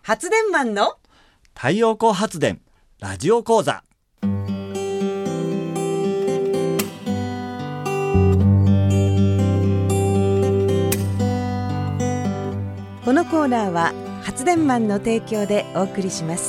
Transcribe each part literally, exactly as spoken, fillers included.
発電マンの太陽光発電ラジオ講座。 このコーナーは発電マンの提供でお送りします。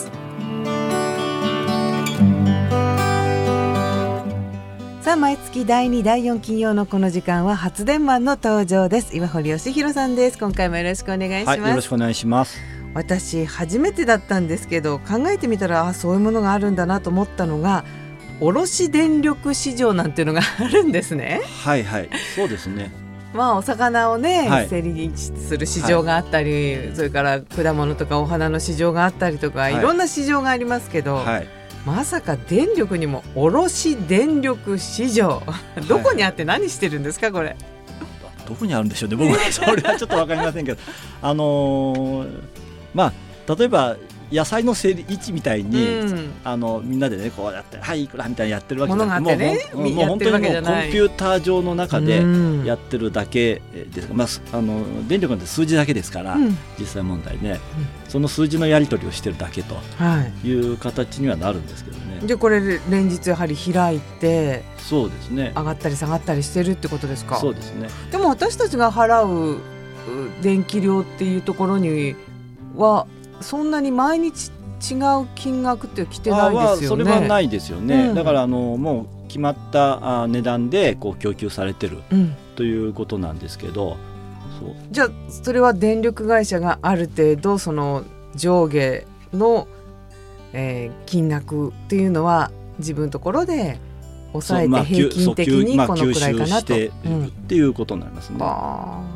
さあ、毎月だいにだいよん金曜のこの時間は発電マンの登場です。岩堀義弘さんです。今回もよろしくお願いします。 はい、よろしくお願いします。 私初めてだったんですけど、考えてみたらあそういうものがあるんだなと思ったのが、卸電力市場なんていうのがあるんですね。 はいはい、そうですね。 まあ、お魚をね、 はい、 競りする市場があったり、はい、それから果物とかお花の市場があったりとか、はい、いろんな市場がありますけど、はい、まさか電力にも卸電力市場どこにあって何してるんですか、これ。 どこにあるんでしょうね、僕はそれはちょっと分かりませんけどあのー、まあ例えば野菜の競り市みたいに、うん、あのみんなでねこうやってはいいくらみたいにやってるわけじゃなくて、ね、もう, もう本当にもうコンピューター上の中でやってるだけです、うん、まあ、あの電力なんて数字だけですから、うん、実際問題ね、うん、その数字のやり取りをしてるだけという形にはなるんですけどね、はい、 でこれ連日やはり開いてそうですね、 上がったり下がったりしてるってことですか。 そうですね。 でも私たちが払う電気料っていうところにはそんなに毎日違う金額って来てないですよね。 それはないですよね、うん、だからあのもう決まった値段でこう供給されてる、うん、ということなんですけど、そうじゃあそれは電力会社がある程度その上下の、えー、金額っていうのは自分のところで抑えて平均的にこのくらいかなと、まあ、吸収しているっていうことになりますね、うん、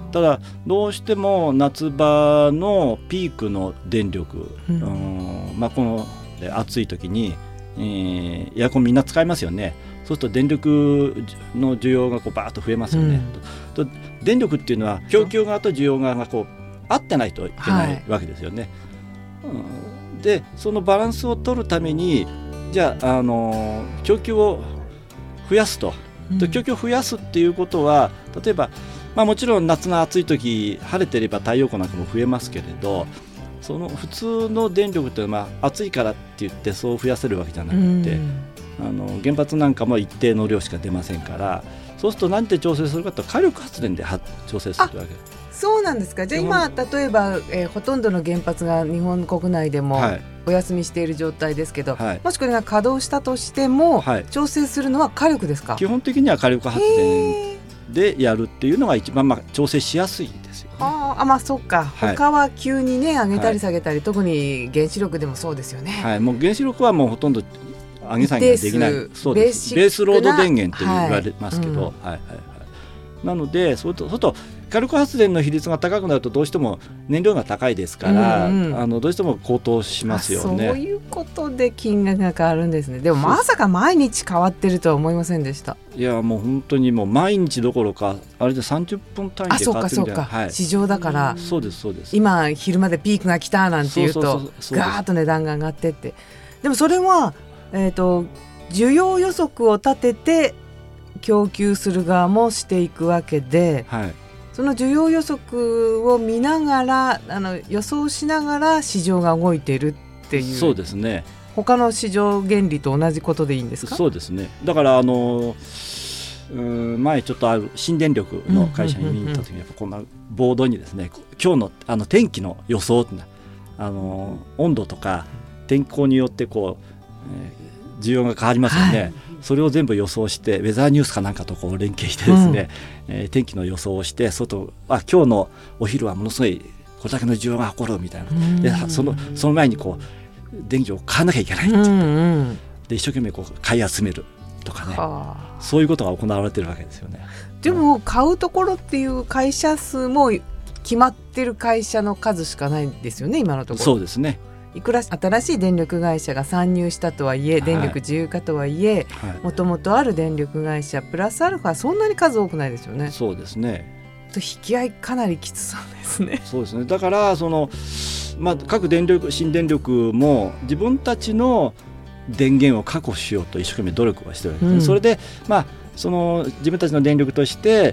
ただどうしても夏場のピークの電力、うんうんまあ、この暑い時に、えー、エアコンみんな使いますよね。そうすると電力の需要がこうバーッと増えますよね、うん、と電力っていうのは供給側と需要側がこう合ってないといけないわけですよね、はいうん、でそのバランスを取るためにじゃあ、あのー、供給を増やすと、うん、供給を増やすっていうことは例えば、まあ、もちろん夏の暑い時晴れてれば太陽光なんかも増えますけれど、その普通の電力っていうのは、まあ、暑いからって言ってそう増やせるわけじゃなくて、うん、あの原発なんかも一定の量しか出ませんから、そうすると何で調整するかと火力発電で調整するわけです。 そうなんですか。じゃあ今例えば、えー、ほとんどの原発が日本国内でも、はいお休みしている状態ですけど、はい、もしこれが稼働したとしても、はい、調整するのは火力ですか。 基本的には火力発電でやるっていうのが一番、まあ、調整しやすいですよね。 ああ、まあそっか、はい、他は急にね上げたり下げたり、はい、特に原子力でもそうですよね、 はい、もう原子力はもうほとんど上げ下げができない。そうですベースロード電源と言われますけど、はいうんはいはいはい、なのでそうすると火力発電の比率が高くなるとどうしても燃料が高いですから、うんうん、あのどうしても高騰しますよね。 そういうことで金額が変わるんですね。でもまさか毎日変わってるとは思いませんでした。 いやもう本当にもう毎日どころかあれでさんじゅっぷん単位で変わってるみたいな。あそうかそうか、はい、市場だから、うん、そうですそうです今昼間でピークが来たなんていうとガーッと値段が上がってって、でもそれは、えーと、需要予測を立てて供給する側もしていくわけで、はいその需要予測を見ながらあの予想しながら市場が動いているっていう。 そうですね。 他の市場原理と同じことでいいんですか。 そうですね。だからあのうん前ちょっとある新電力の会社に見に行った時にやっぱこんなボードにですね、今日のあの天気の予想ってあの温度とか天候によってこう、えー、需要が変わりますよね、はいそれを全部予想してウェザーニュースかなんかとこう連携してですね、うんえー、天気の予想をして外あ今日のお昼はものすごいこれだけの需要が起こるみたいなでその、その前にこう電気を買わなきゃいけないって言って、うんうん、で一生懸命こう買い集めるとかねそういうことが行われてるわけですよね。 でも買うところっていう会社数も決まってる会社の数しかないんですよね今のところ。 そうですね。 いくら新しい電力会社が参入したとはいえ電力自由化とはいえもともとある電力会社プラスアルファそんなに数多くないですよね。 そうですね。 と引き合いかなりきつそうですね。 そうですね。だからその、まあ、各電力新電力も自分たちの電源を確保しようと一生懸命努力はしてるわけです、ねうん、それで、まあ、その自分たちの電力として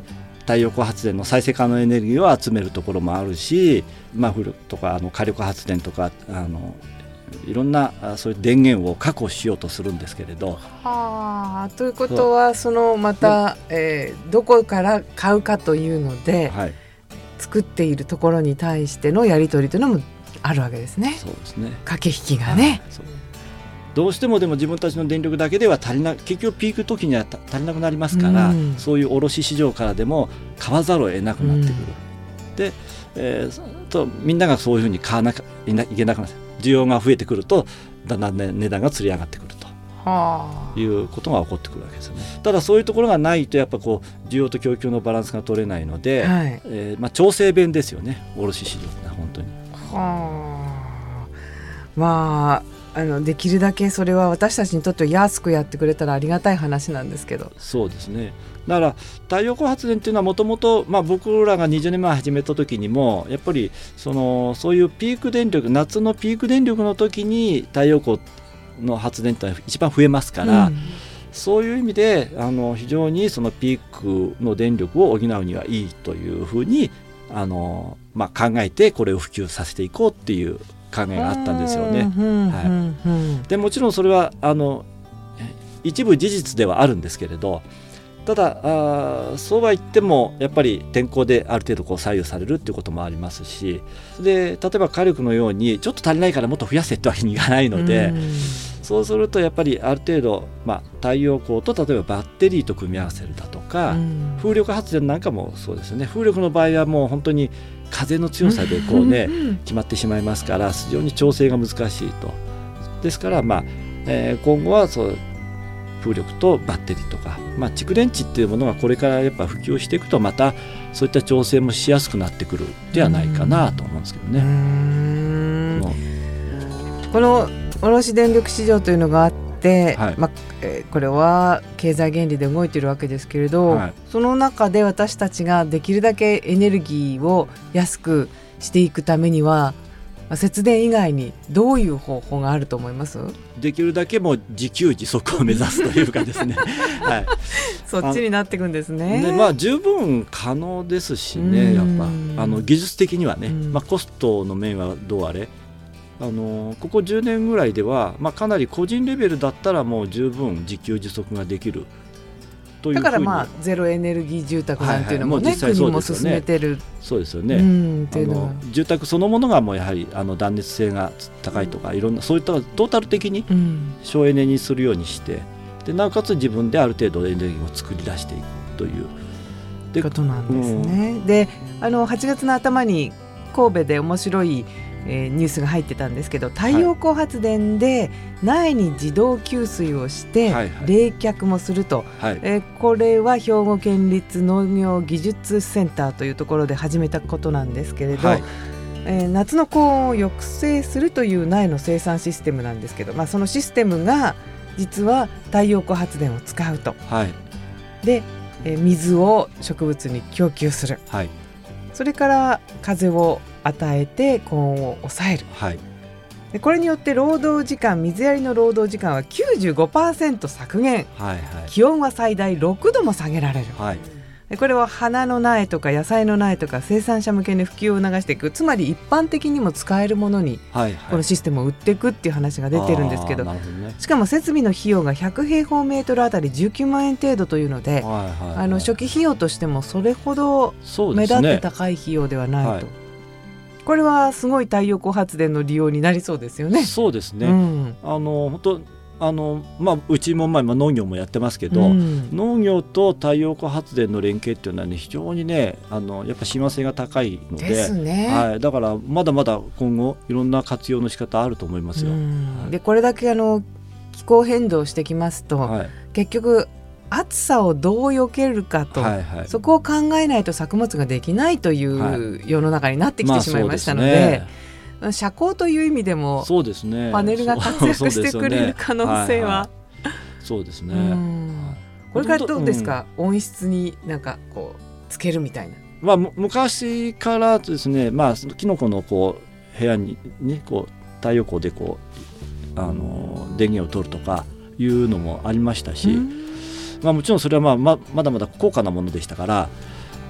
太陽光発電の再生可能エネルギーを集めるところもあるし、まあ、風力とかあの火力発電とかあのいろんなそういう電源を確保しようとするんですけれど。 はあ、ということはそのまた、えー、どこから買うかというので、はい、作っているところに対してのやり取りというのもあるわけですね。 そうですね、 駆け引きがね。 そうどうしてもでも自分たちの電力だけでは足りな結局ピーク時には足りなくなりますから、うん、そういう卸市場からでも買わざるを得なくなってくる、うん、で、えー、とみんながそういうふうに買わなきゃいけなくなる。需要が増えてくるとだんだん、ね、値段がつり上がってくるということが起こってくるわけですよね。ただそういうところがないとやっぱこう需要と供給のバランスが取れないので、はい、えーまあ、調整弁ですよね、卸市場って本当に。はあ、まああのできるだけそれは私たちにとっては安くやってくれたらありがたい話なんですけど。 そうですね。だから太陽光発電っていうのはもともと僕らがにじゅうねんまえ始めた時にもやっぱりそのそういうピーク電力、夏のピーク電力の時に太陽光の発電ってのは一番増えますから、うん、そういう意味であの非常にそのピークの電力を補うにはいいというふうにあの、まあ、考えてこれを普及させていこうっていう考えがあったんですよね。はい、でもちろんそれはあの一部事実ではあるんですけれど、ただあそうは言ってもやっぱり天候である程度こう左右されるっていうこともありますし、で例えば火力のようにちょっと足りないからもっと増やせってわけにいかないので、そうするとやっぱりある程度、まあ、太陽光と例えばバッテリーと組み合わせるだとか、風力発電なんかもそうですね。風力の場合はもう本当に風の強さでこうね決まってしまいますから非常に調整が難しいと。ですから、まあえー、今後はそう風力とバッテリーとか、まあ、蓄電池っていうものがこれからやっぱ普及していくとまたそういった調整もしやすくなってくるではないかなと思うんですけどね。うーん、 この卸電力市場というのがあって、はい、まあえー、これは経済原理で動いているわけですけれど、はい、その中で私たちができるだけエネルギーを安くしていくためには節電以外にどういう方法があると思います？ できるだけもう自給自足を目指すというかですね、はい、 そっちになっていくんですね。 で、まあ、十分可能ですしね、やっぱあの技術的にはね、まあ、コストの面はどうあれあのここじゅうねんぐらいでは、まあ、かなり個人レベルだったらもう十分自給自足ができるというふうに。 だからまあゼロエネルギー住宅なんていうのもね、はいはい、も国も進めてる。 そうですよね。うんっていうのはあの住宅そのものがもうやはりあの断熱性が高いとかいろんなそういったトータル的に省エネにするようにして、でなおかつ自分である程度エネルギーを作り出していくというでことなんですね。うん、であのはちがつの頭に神戸で面白いえー、ニュースが入ってたんですけど、太陽光発電で苗に自動給水をして冷却もすると、はいはい、えー、これは兵庫県立農業技術センターというところで始めたことなんですけれど、はい、えー、夏の高温を抑制するという苗の生産システムなんですけど、まあ、そのシステムが実は太陽光発電を使うと、はい、で、えー、水を植物に供給する、はい、それから風を与えて高温を抑える、はい、でこれによって労働時間水やりの労働時間は きゅうじゅうごパーセント 削減、はいはい、気温は最大ろくども下げられる、はい、でこれは花の苗とか野菜の苗とか生産者向けに普及を促していく、つまり一般的にも使えるものにこのシステムを売っていくっていう話が出てるんですけど、はいはい、ね、しかも設備の費用がひゃく平方メートルあたりじゅうきゅうまんえん程度というので、はいはいはい、あの初期費用としてもそれほど目立って高い費用ではないと、はい、これはすごい太陽光発電の利用になりそうですよね。 そうですね、うん、あの本当あの、まあ、うちも、まあ、農業もやってますけど、うん、農業と太陽光発電の連携っていうのは、ね、非常にねあのやっぱ親和性が高いの で, ですね、はい、だからまだまだ今後いろんな活用の仕方あると思いますよ。うん、 はい、でこれだけあの気候変動してきますと、はい、結局暑さをどう避けるかと、はいはい、そこを考えないと作物ができないという世の中になってきてしまいましたので、はい、まあ、遮光という意味でもそうです、ね、パネルが活躍してくれる可能性はそうですね。 これからどうですか、うん、温室になんかこうつけるみたいな、 まあ、昔からですね、まあ、キノコのこう部屋に、ね、こう太陽光でこうあの電源を取るとかいうのもありましたし、うん、まあ、もちろんそれはまあ ま, まだまだ高価なものでしたから、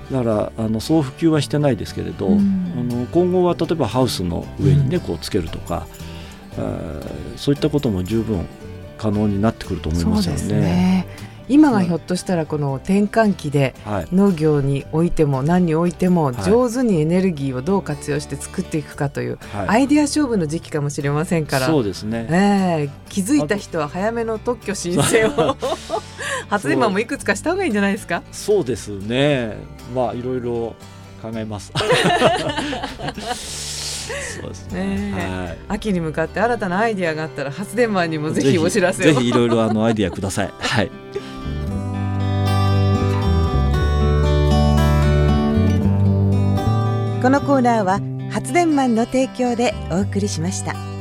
だからあのそう普及はしてないですけれど、うん、あの今後は例えばハウスの上にね、うん、こうつけるとか、あそういったことも十分可能になってくると思いますよね。そうですね。 今がひょっとしたらこの転換期で農業においても何においても上手にエネルギーをどう活用して作っていくかというアイデア勝負の時期かもしれませんから、 そうですね、 えー、気づいた人は早めの特許申請を発電マンもいくつかした方がいいんじゃないですか。 そうですね、まあいろいろ考えますそうですね、 はい、秋に向かって新たなアイデアがあったら発電マンにもぜひお知らせをぜひいろいろあのアイデアください、はい、 このコーナーは発電マンの提供でお送りしました。